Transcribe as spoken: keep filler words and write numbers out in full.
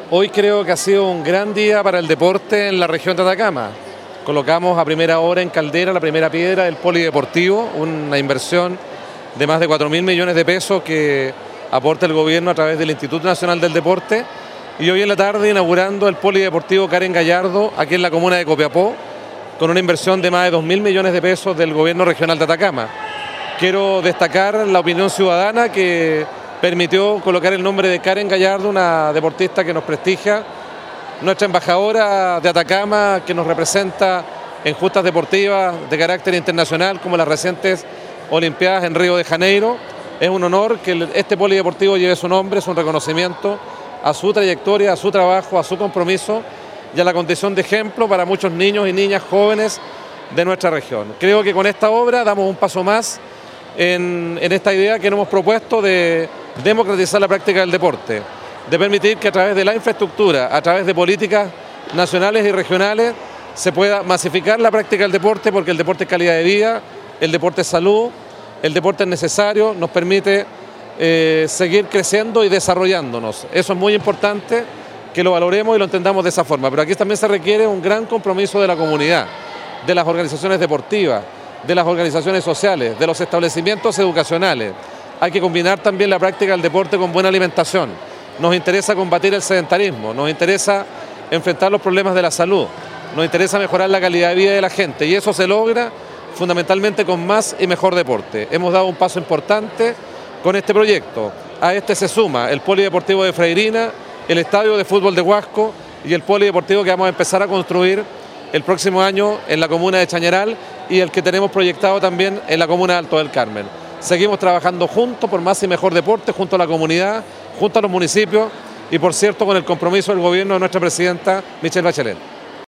Hoy creo que ha sido un gran día para el deporte en la región de Atacama. Colocamos a primera hora en Caldera la primera piedra del polideportivo, una inversión de más de cuatro mil millones de pesos que aporta el gobierno a través del Instituto Nacional del Deporte. Y hoy en la tarde inaugurando el polideportivo Karen Gallardo aquí en la comuna de Copiapó, con una inversión de más de dos mil millones de pesos del gobierno regional de Atacama. Quiero destacar la opinión ciudadana que permitió colocar el nombre de Karen Gallardo, una deportista que nos prestigia, nuestra embajadora de Atacama que nos representa en justas deportivas de carácter internacional como las recientes Olimpiadas en Río de Janeiro. Es un honor que este polideportivo lleve su nombre, es un reconocimiento a su trayectoria, a su trabajo, a su compromiso y a la condición de ejemplo para muchos niños y niñas jóvenes de nuestra región. Creo que con esta obra damos un paso más en, en esta idea que nos hemos propuesto de democratizar la práctica del deporte, de permitir que a través de la infraestructura, a través de políticas nacionales y regionales, se pueda masificar la práctica del deporte, porque el deporte es calidad de vida, el deporte es salud, el deporte es necesario, nos permite eh, seguir creciendo y desarrollándonos. Eso es muy importante que lo valoremos y lo entendamos de esa forma, pero aquí también se requiere un gran compromiso de la comunidad, de las organizaciones deportivas, de las organizaciones sociales, de los establecimientos educacionales. Hay que combinar también la práctica del deporte con buena alimentación. Nos interesa combatir el sedentarismo, nos interesa enfrentar los problemas de la salud, nos interesa mejorar la calidad de vida de la gente y eso se logra fundamentalmente con más y mejor deporte. Hemos dado un paso importante con este proyecto. A este se suma el polideportivo de Freirina, el estadio de fútbol de Huasco y el polideportivo que vamos a empezar a construir el próximo año en la comuna de Chañaral y el que tenemos proyectado también en la comuna de Alto del Carmen. Seguimos trabajando juntos por más y mejor deporte, junto a la comunidad, junto a los municipios y por cierto con el compromiso del gobierno de nuestra presidenta Michelle Bachelet.